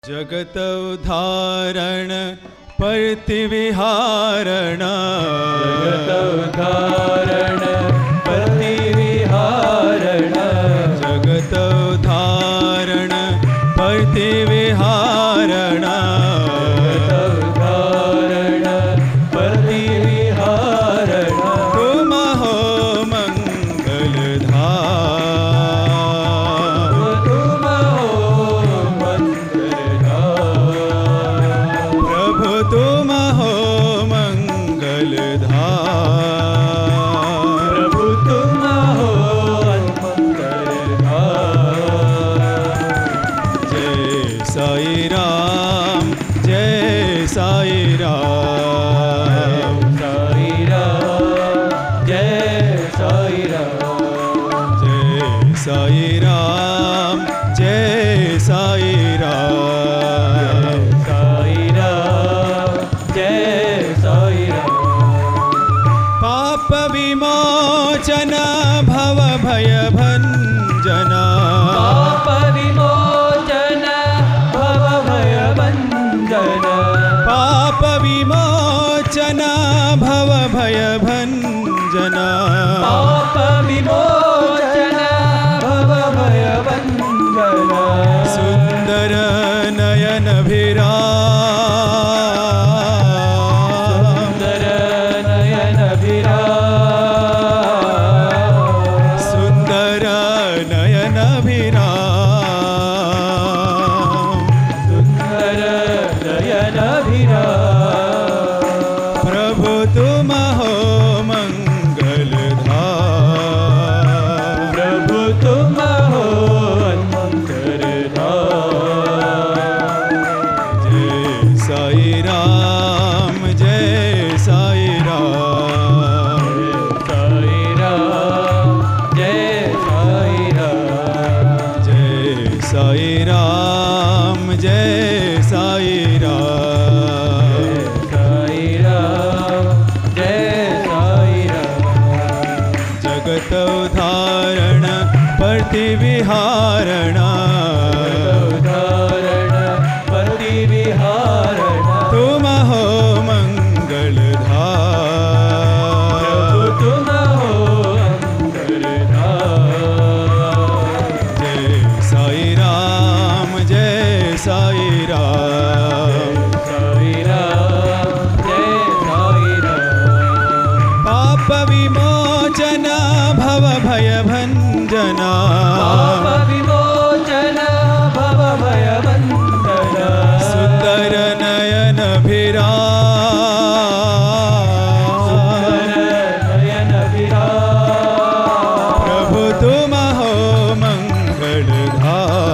जगत उद्धारण प्रतिविहारण जगत उद्धारण प्रतिविहारण जगत उद्धारण प्रतिविहारण जगत उद्धारण प्रतिविहारण तुम हो मंगलधाम तुम हो मंगलधाम प्रभु तुम हो मंगलधाम प्रभु तुम हो मंगलधाम जय साई राम जय साई राम साई राम जय साई राम जय साई राम जय साई राम साई राम जय साई राम पाप विमोचन भव भय भंजन पाप विमोचन भव भय भंजन पाप विमोचन भव भय भंजन पाप विमोचन भव भय भंजन सुंदर नयन सुंदर नयन विराम सुंदर नयन सुंदर नयन विराम प्रभु तुम हो मंगलधाम प्रभु तुम हो मंगलधाम जय साई राम जय साई राम साई राम जय साई राम जय साई राम जय साई राम साई राम जय साई राम जगत उद्धारण प्रतिविहारण उदाहरण प्रतिविहारण तुम हो मंगलधाम प्रभु तुम हो मंगलधाम जय साई राम जय साई राम साई राम जय साई राम पाप विमोचन भव भय भंजन पाप विमोचन भव भय बंधन सुंदर नयन सुंदर नयन विराम प्रभु तुम हो मंगलधाम